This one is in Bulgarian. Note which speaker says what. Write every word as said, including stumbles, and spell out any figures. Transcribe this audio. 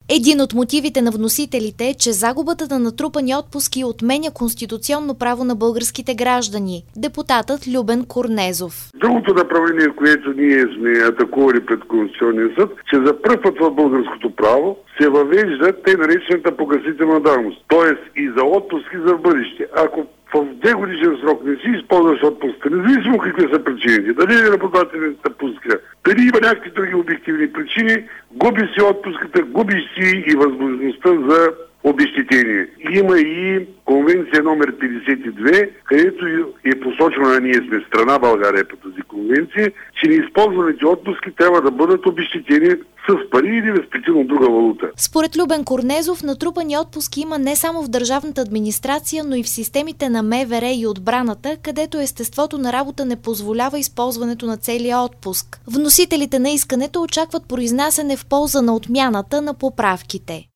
Speaker 1: Един от мотивите на вносителите е, че загубата на натрупани отпуски отменя конституционно право на българските граждани. Депутатът Любен Корнезов.
Speaker 2: Другото направление, което ние сме атакували пред Конституционния съд, че за пръв път в българското право се въвежда те наречената погасителна давност, т.е. и за отпуски за бъдеще. Ако в две годишен срок не си използваш отпуска, независимо какви са причините, дали работодателят те пуска, дали има някакви други обективни причини, губи си отпуската, губиш си и възможността за обезщетение. Има и конвенция номер петдесет и две, където е посочено, а ние сме страна България по тази конвенция, че неизползваните отпуски трябва да бъдат обезщетени с пари или респективно друга валута.
Speaker 1: Според Любен Корнезов, натрупани отпуски има не само в държавната администрация, но и в системите на МВР и отбраната, където естеството на работа не позволява използването на целия отпуск. Вносителите на искането очакват произнасяне в полза на отмяната на поправките.